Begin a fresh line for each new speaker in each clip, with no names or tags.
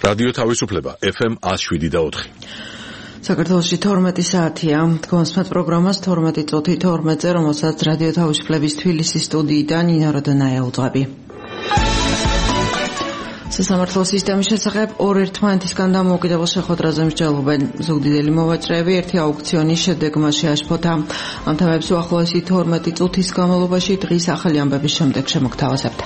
რადიო თავისუფლება FM 107.4.
საქართველოში 12 საათია. თქვენს პროგრამას 12 წუთი 12-ზე, რომელსაც რადიო თავისუფლების თბილისის სტუდიიდან ნინო როდონაია უძღვები. სასამართლო სისტემის შესახებ ორ ერთმანეთისგან დამოუკიდებელ შეხვედრაზე მსჯელობენ ზუგდიდელი მოვაჭრეები. ერთი აუქციონის შედეგმა შეაშფოთა. ამ თემებს უახლოესი 12 წუთის განმავლობაში დღის ახალი ამბების შემდეგ შემოგთავაზებთ.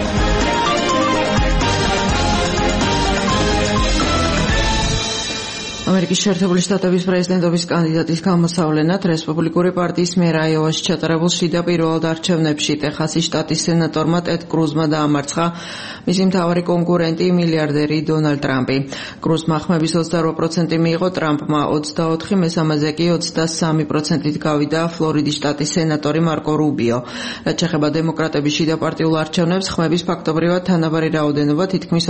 ამერიკის შეერთებული შტატების პრეზიდენტობის კანდიდატის გამოსავლენად რესპუბლიკური პარტიის მიერ აიოვაში ჩატარებულ შიდა პირველად არჩევნებში ტეხასის შტატის სენატორმა ტედ კრუზმა დაამარცხა მისი მთავარი კონკურენტი მილიარდერი დონალდ ტრამპი. კრუზმა ხმების 28% მიიღო, ტრამპმა 24, მესამეზე კი 23%-ით გავიდა ფლორიდის შტატის სენატორი მარკო რუბიო. რაც შეეხება დემოკრატების შიდა პარტიულ არჩევნებს, ხმების ფაქტობრივად თანაბარი რაოდენობა თითქმის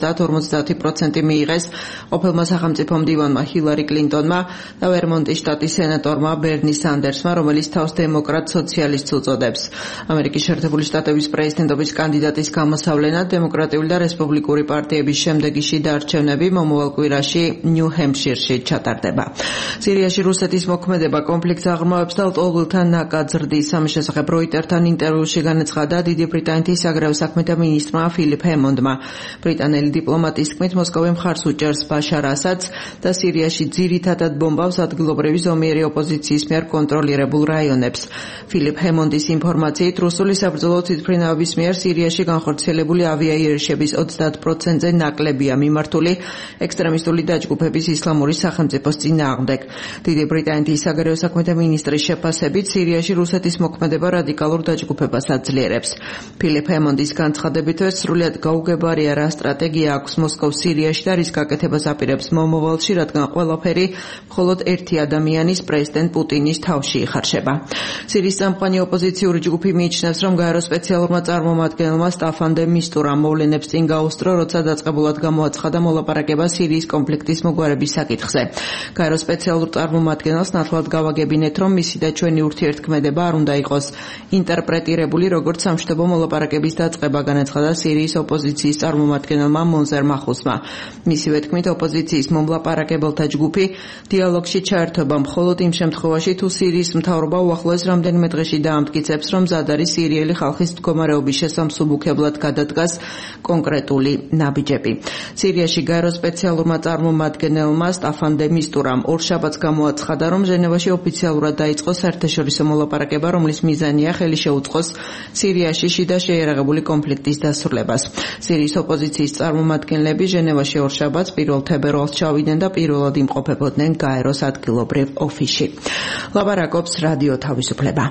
50% მიიღეს ყოფილმა სახელმწიფო მდივანმა ჰილარი კლინტონმა და ვერმონტის შტატის სენატორმა ბერნი სანდერსმა, რომელიც თავს დემოკრატ სოციალისტს უწოდებს. ამერიკის შეერთებული შტატების პრეზიდენტობის კანდიდატის გამოსავლენად დემოკრატიული და რესპუბლიკური პარტიების შემდეგი შიდა არჩევნები მომავალ კვირაში ნიუ-ჰემპშირში ჩატარდება. სირიაში რუსეთის მოქმედება კონფლიქტს აღრმავებს და ლტოლვილთან ნაკად-ზრდის. ამის შესახებ როიტერთან ინტერვიუში განაცხადა დიდი ბრიტანეთის საგარეო საქმეთა მინისტრმა ფილიპ ჰემონდმა. ბრიტანელი დიპლომატის თქმით, მოსკოვი მხარს უჭერს ბაშარ ასადს და სირიაში ძირითადად ბომბავს ადგილობრივი ზომიერი ოპოზიციის მიერ კონტროლირებულ რაიონებს. ფილიპ ჰემონდის ინფორმაციით, რუსული საბრძოლო თვითმფრინავების მიერ სირიაში განხორციელებული ავიაიერიშების 30%-ზე ნაკლებია მიმართული ექსტრემისტული დაჯგუფების ისლამური სახელმწიფოს წინააღმდეგ. დიდი ბრიტანეთის საგარეო საქმეთა მინისტრის შეფასებით, სირიაში რუსეთის მოქმედება რადიკალურ დაჯგუფებას აძლიერებს. ფილიპ ჰემონდის განცხადებით, სრულიად გაუგებარია რა სტრატეგია აქვს მოსკოვს სირიაში და რის გაკეთებას აპირებს მომავალში, რადგან ყველაფერი მხოლოდ ერთი ადამიანის, პრეზიდენტ პუტინის თავში იხარშება. სირიის წამყვანი ოპოზიციური ჯგუფი მიიჩნევს, რომ გაერო სპეციალურმა წარმომადგენელმა სტაფან დე მისტურამ მოვლენებს წინ გაუსწრო, როცა დაწყებულად გამოაცხადა მოლაპარაკება სირიის კონფლიქტის მოგვარების საკითხზე. გაერო სპეციალურ წარმომადგენელს ნათლად გავაგებინეთ, რომ მისი და ჩვენი ურთიერთქმედება არ უნდა იყოს ინტერპრეტირებული როგორც სამშვიდობო მოლაპარაკების დაწყება, განაცხადა სირიის ოპოზიციის წარმომადგენელმა მონზერ მახუსმა. მისივე თქმით, ოპოზიციის მოლაპარაკებელთა ჯგუფი დიალოგში ჩაერთვება მხოლოდ იმ შემთხვევაში, თუ სირიის მთავრობა უახლოეს რამდენიმე დღეში დაამტკიცებს, რომ მზად არის სირიელი ხალხის მდგომარეობის შესამსუბუქებლად გადადგას კონკრეტული ნაბიჯები. სირიაში გაერო სპეციალურმა წარმომადგენელმა სტაფან დე მისტურამ ორშაბათს გამოაცხადა, რომ ჟენევაში ოფიციალურად დაიწყო საერთაშორისო მოლაპარაკება, რომლის მიზანია ხელი შეუწყოს სირიაში შიდა შეიარაღებული კონფლიქტის დასრულებას. სირიის ოპოზიციის წარმომადგენლები ჟენევაში ორშაბათს 1 თებერვალს ჩავიდნენ და პირველად იმყოფებოდნენ გაეროს ადგილობრივ ოფისში. ლაპარაკობს რადიო თავისუფლება.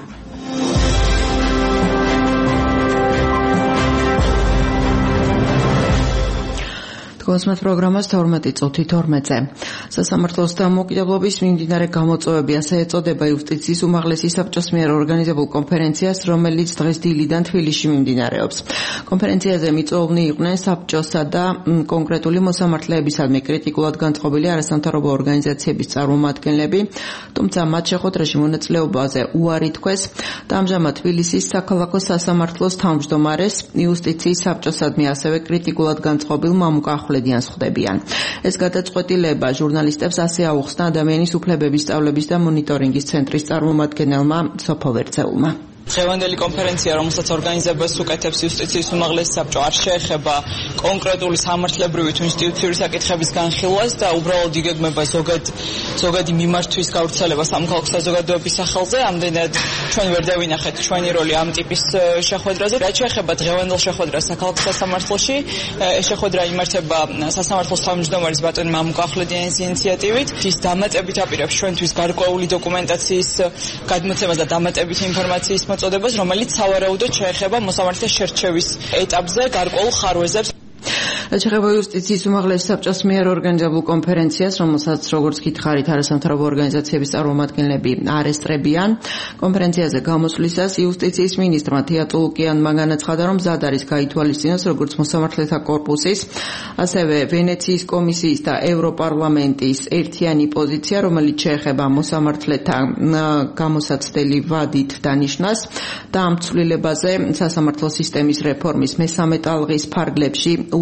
თქვენს პროგრამას 12 წუთი 12-ზე. სასამართლოს დამოუკიდებლობის მიმდინარე გამოწვევები, ასე ეწოდება იუსტიციის უმაღლესი საბჭოს მიერ ორგანიზებულ კონფერენციას, რომელიც დღეს დილიდან თბილისში მიმდინარეობს. კონფერენციაზე მიწვეულნი იყვნენ საბჭოსა და კონკრეტული მოსამართლეებისადმი კრიტიკულად განწყობილი არასამთავრობო ორგანიზაციების წარმომადგენლები, თუმცა მათ შეხვედრაში მონაწილეობაზე უარი თქვეს და ამჟამად თბილისის საქალაქო სასამართლოს თავმჯდომარეს იუსტიციის საბჭოსადმი ასევე კრიტიკულად განწყობილ მამუკა ხვედიანს ხვდებიან. ეს გადაწყვეტილება ჟურნალისტებს ასე აუხსნა ადამიანის უფლებების სწავლების და მონიტორინგის ცენტრის წარმომადგენელმა სოფო ვერცეულმა.
დღევანდელი კონფერენცია, რომელსაც ორგანიზებას უკეთებს იუსტიციის უმაღლესი საბჭო, არ შეეხება კონკრეტული სამართლებრივი თუ ინსტიტუციური საკითხების განხილვას და უბრალოდ იგეგმება ზოგადი მიმართვის გავრცელება სამოქალაქო საზოგადოების სახელზე. ამდენად ჩვენ ვერ დავინახეთ ჩვენი როლი ამ ტიპის შეხვედრაზე. რაც შეეხება დღევანდელ შეხვედრას საქალაქო სასამართლოში, ეს შეხვედრა იმართება სასამართლოს თავმჯდომარის ბატონი მამუკა ხვედიანის ინიციატივით. ის დამატებით აპირებს ჩვენთვის გარკვეული დოკუმენტაციის გადმოცემას და დამატებით ინფორმაციის მოწოდებას, რომელიც სავარაუდოდ შეეხება მოსამართლეს შერჩევის ეტაპზე გარკვეულ ხარვეზებს.
შეეხება იუსტიციის უმაღლესი საბჭოს მიერ ორგანიზებულ კონფერენციას, რომელსაც როგორც გითხარით არასამთავრობო ორგანიზაციების წარმომადგენლები არესტრებიან. კონფერენციაზე გამოსვლისას იუსტიციის მინისტრმა თეატრო ლუკიანმა განაცხადა, რომ მზად არის გაითვალისწინოს როგორც მოსამართლეთა კორპუსის, ასევე ვენეციის კომისიის და ევროპარლამენტის ერთიანი პოზიცია, რომელიც შეეხება მოსამართლეთა გამოსაცდელი ვადით დანიშნას და ამ ცვლილებაზე სასამართლო სისტემის რეფორმის მესამე ტალღის ფარგლებში უარი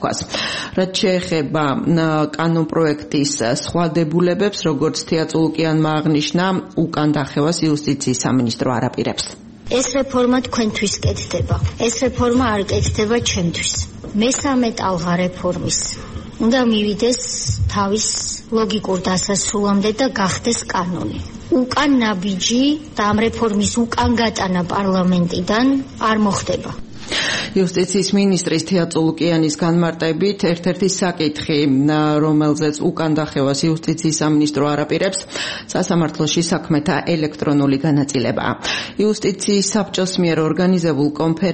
თქვას. რაც შეეხება კანონპროექტის სხვა დებულებებს, როგორც თეატრულუკიანმა აღნიშნა, უკან დახევას იუსტიციის სამინისტრო არ აპირებს.
ეს რეფორმა თქვენთვის კეთდება. ეს რეფორმა არ კეთდება ჩემთვის. მესამე ტალღა რეფორმის უნდა მივიდეს თავის ლოგიკურ დასასრულამდე და გახდეს კანონი. უკან ნაბიჯი და ამ რეფორმის უკან გატანა პარლამენტიდან არ მოხდება.
იუსტიციის მინისტრის თეატრულუკიანის განმარტებით ერთ-ერთი საკითხი, რომელზეც უკან დახევას იუსტიციის სამინისტრო არ აპირებს, სასამართლოში საქმეთა ელექტრონული განაწილება. იუსტიციის საბჭოს მიერ ორგანიზებულ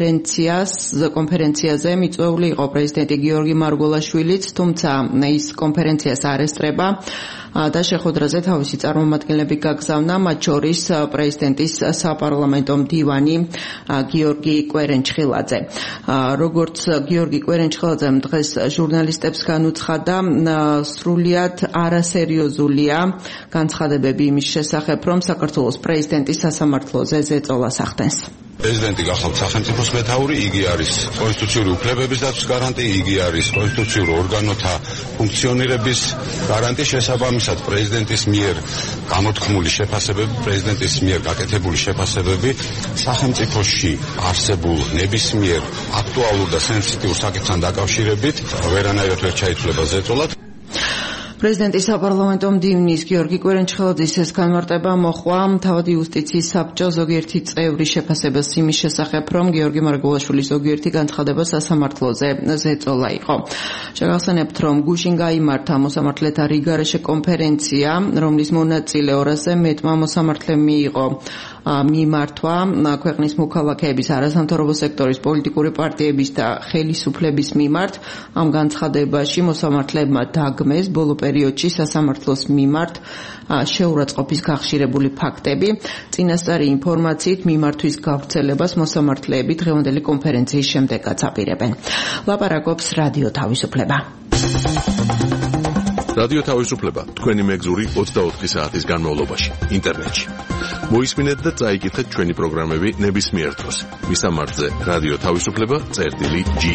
კონფერენციაზე მიწვეული იყო პრეზიდენტი გიორგი მარგველაშვილიც, თუმცა ის კონფერენციას არ ესწრება და შეხვედრაზე თავისი წარმომადგენლები გაგზავნა, მათ შორის პრეზიდენტის საპარლამენტო მდივანი გიორგი კვერენჩხილაძე. როგორც გიორგი კვერენჩხილაძემ დღეს ჟურნალისტებს განუცხადა, სრულიად არასერიოზულია განცხადებები იმის შესახებ, რომ საქართველოს პრეზიდენტი სასამართლოზე ზეწოლას ახდენს.
პრეზიდენტი გახლავთ სახელმწიფოს მეთაური, იგი არის კონსტიტუციური უფლებების დაცვის გარანტი, იგი არის კონსტიტუციური ორგანოთა ფუნქციონირების გარანტი. შესაბამისად პრეზიდენტის მიერ გამოთქმული შეფასებები, პრეზიდენტის მიერ გაკეთებული შეფასებები სახელმწიფოში არსებულ ნებისმიერ აქტუალურ და სენსიტიურ საკითხთან დაკავშირებით ვერანაირად ვერ ჩაითვლება ზეწოლად.
პრეზიდენტის საპარლამენტო მდივნის გიორგი კვერენჩხილაძის ეს განმარტება მოხვა თავად იუსტიციის საბჭოს ზოგიერთი წევრის შეფასებას იმის შესახებ, რომ გიორგი მარგველაშვილის ზოგიერთი განცხადება სასამართლოზე ზეწოლა იყო. შეგახსენებთ, რომ გუშინ გაიმართა მოსამართლეთა რიგარეშე კონფერენცია, რომლის მონაწილე 200-ზე მეტმა მოსამართლემ მიიღო მიმართვა ქვეყნის მოქალაქეების, არასამთავრობო სექტორის, პოლიტიკური პარტიების და ხელისუფლების მიმართ. ამ განცხადებაში მოსამართლებმა დაგმეს ბოლო პერიოდში სასამართლოს მიმართ შეურაცხყოფის გახშირებული ფაქტები. წინასწარი ინფორმაციით მიმართვის გავრცელებას მოსამართლეები დღევანდელი კონფერენციის შემდეგაც აპირებენ. ლაპარაკობს რადიო თავისუფლება.
რადიო თავისუფლება თქვენი მეგზური 24 საათის განმავლობაში ინტერნეტში. მოისმინეთ და წაიკითხეთ ჩვენი პროგრამები ნებისმიერ დროს. მისამართზე რადიო თავისუფლება.ge.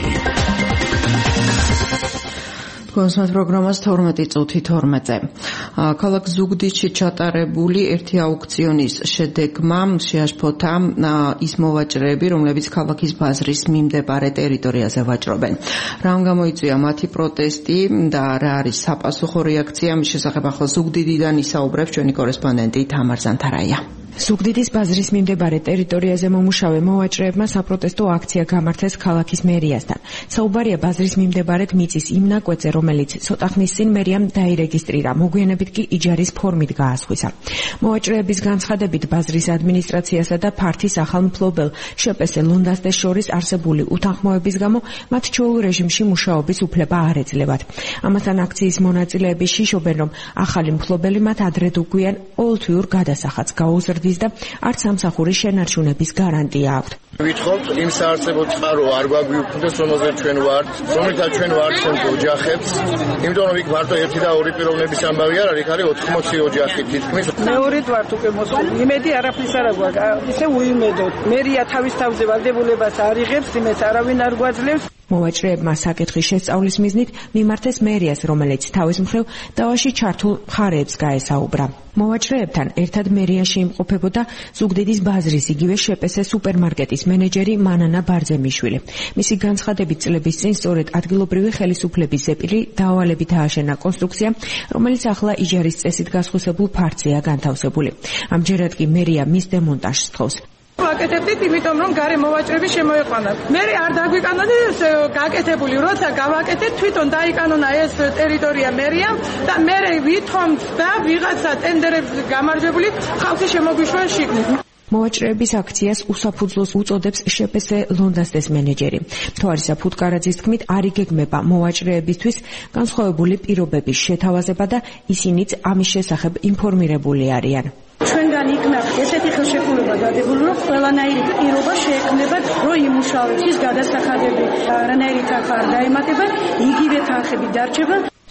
კონსულტ პროგრამას 12:12-ზე. ქალაქ ზუგდიდში ჩატარებული ერთი აუქციონის შედეგმა შეაშფოთა ის მოვაჭრეები, რომლებიც ქალაქის ბაზრის მიმდებარე ტერიტორიაზე ვაჭრობენ. რამ გამოიწვია მათი პროტესტი და რა არის საპასუხო რეაქცია, მის შესახებ ახლა ზუგდიდიდან ისაუბრებს ჩვენი კორესპონდენტი თამარ ზანთარაია.
ზუგდიდის ბაზრის მიმდებარე ტერიტორიაზე მომუშავე მოვაჭრეებმა საპროტესტო აქცია გამართეს ქალაქის მერიასთან. საუბარია ბაზრის მიმდებარედ მიწის იმ ნაკვეთზე, რომელიც ცოტა ხნის წინ მერიამ დაირეგისტრირა, მოგვიანებით კი იჯარის ფორმით გაასხვისა. მოვაჭრეების განცხადებით ბაზრის ადმინისტრაციასა და ფართის ახალ მფლობელ შპს ლონდასდეს შორის არსებული უთანხმოების გამო მათ ჩვეულ რეჟიმში მუშაობის უფლება არ ეძლებათ. ამასთან აქციის მონაწილეები შიშობენ, რომ ახალი მფლობელი მათ ადრე თუ გვიან ყოველთვიურ გადასახადს გაუზრდას და არც სამსახურის შენარჩუნების გარანტია აქვთ.
ვითხოვთ იმ საარსებო წყარო არ გვაგვიუქმდეს, რომელზეც ჩვენ ვართ, რომელთაც ჩვენ ვარჩევთ ოჯახებს, იმიტომ რომ იქ მარტო ერთი და ორი პიროვნების ამბავი არ არის, არის 80 ოჯახი თითქმის.
მეორედ ვართ უკვე მოსული. იმედი არაფრის არ აქვს, ისე უიმედოდ. მერია თავის თავზე ვალდებულებას არ იღებს, იმეც არავინ არ გვაძლევს.
მოვაჭრეებმა საკითხის შესწავლის მიზნით მიმართეს მერიას, რომელიც თავის მხრივ დავაში ჩართულ მხარეებს გაესაუბრა. მოვაჭრეებთან ერთად მერიაში იმყოფებოდა ზუგდიდის ბაზრის იგივე შპს სუპერმარკეტის მენეჯერი მანანა ბარძემიშვილი. მისი განცხადებით წლების წინ სწორედ ადგილობრივი ხელისუფლების ზეპირი დავალებით ააშენა კონსტრუქცია, რომელიც ახლა იჯარის წესით გასხვისებულ ფართზეა განთავსებული. ამჯერად კი მერია მის დემონტაჟს თხოვს.
ვაკეთებდით, იმიტომ რომ გარე მოვაჭრეები შემოეყვანათ. მე არ დაგვიკანონე გაკეთებული, როცა გავაკეთეთ, თვითონ დაიკანონა ეს ტერიტორია მერიამ და მე ვითხოვთ და ვიღაცა ტენდერებს გამარჯვებული ხალხი შემოგვიშვა შიგნით.
მოვაჭრეების აქციას უსაფუძვლოს უწოდებს შპს ლონდასდეს მენეჯერი. თوارისა ფუტკარაძის თქმით, არ იგეგმება მოვაჭრეებისთვის განსხვავებული პირობების შეთავაზება და ისინიც ამის შესახებ ინფორმირებული არიან.
ჩვენგან იქნა ესეთი ხელშეკრულება დადებული, რომ ყველანაირი პირობა შეექმნებათ, რომ იმუშავებს ის გადასახადები, არანაირი თანხა არ დაემატება, იგივე თანხები დარჩება.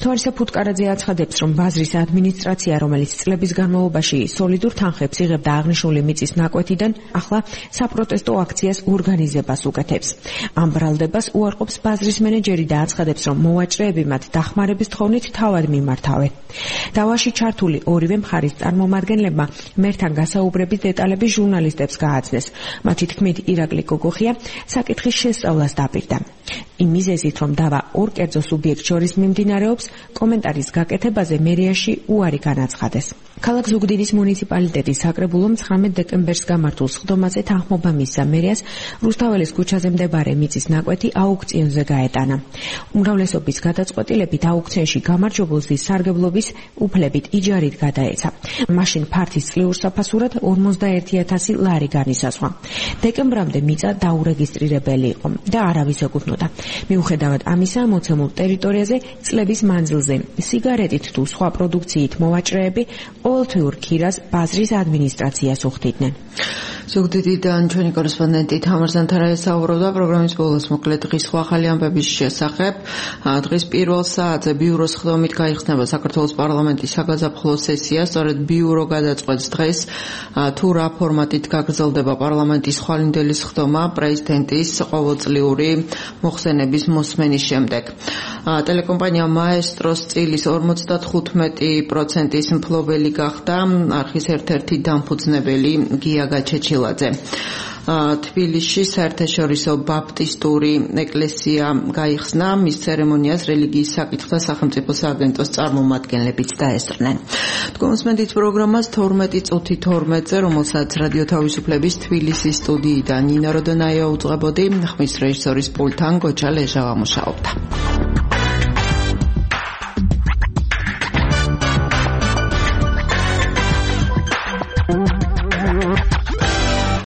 თორისა ფუტკარაძე აცხადებს, რომ ბაზრის ადმინისტრაცია, რომელიც წლების განმავლობაში სოლიდურ თანხებს იღებდა აღნიშნული მიწის ნაკვეთიდან, ახლა საპროტესტო აქციას ორგანიზებას უკეთებს. ამ ბრალდებას უარყოფს ბაზრის მენეჯერი და აცხადებს, რომ მოვაჭრეები მათ დახმარების თხოვნით თავად მიმართავენ. დავაში ჩართული ორივე მხარის წარმომადგენლებმა მერთან გასაუბრების დეტალები ჟურნალისტებს გააცნეს. მათი თქმით, ირაკლი გოგოხია საკითხის შესწავლას დაპირდა. იმ მიზეზით, რომ დავა ორ კერძო სუბიექტ შორის მიმდინარეობს, კომენტარის გაკეთებაზე მერიაში უარი განაცხადეს. ქალაქ ზუგდიდის მუნიციპალიტეტის საკრებულომ 19 დეკემბერს გამართულ სხდომაზე თანხმობა მისცა მერიას რუსთაველის ქუჩაზე მდებარე მიწის ნაკვეთი აუქციონზე გაეტანა. უმრავლესობის გადაწყვეტილებით აუქციონში გამარჯვებულს სარგებლობის უფლებით იჯარით გადაეცა. მაშინ ფართის წლიურ საფასურად 51,000 ლარი განისაზღვრა. დეკემბრამდე მიწა დაურეგისტრირებელი იყო და არავის ეკუთვნოდა. მიუხედავად ამისა, მოცემულ ტერიტორიაზე წლების მანძილზე სიგარეტით თუ სხვა პროდუქციით მოვაჭრეები ყოველთვიურ ქირას ბაზრის ადმინისტრაციას უხდიდნენ.
ზუგდიდიდან ჩვენი კორესპონდენტი თამარ ზანთარაია საუბრობდა პროგრამის ბოლოს მოკლედ დღის სხვა ახალი ამბების შესახებ. დღის პირველ საათზე ბიუროს ხდომით გაიხსნება საქართველოს პარლამენტის საგაზაფხულო სესია. სწორედ ბიურო გადაწყვეტს დღეს თუ რა ფორმატით გაგრძელდება პარლამენტის ხვალინდელი სხდომა პრეზიდენტის ყოველწლიური მოხსენების მოსმენის შემდეგ. ტელეკომპანია მაესტროს წილის 55%-ის მფლობელი გახდა არხის ერთ-ერთი დამფუძნებელი გია გაჩეჩილაძე. თბილისში საერთაშორისო ბაპტისტური ეკლესია გაიხსნა, მის ცერემონიას რელიგიის საკითხთა სახელმწიფო სააგენტოს წარმომადგენლებიც დაესწრნენ. თქვენსმენდით პროგრამას 12 წუთი 12-ზე, რომელსაც რადიო თავისუფლების თბილისის სტუდიიდან ნინა როდონაია უძღვებოდი, ხმის რეჟისორის პულტთან გოჩა ლეჟავა მუშაობდა.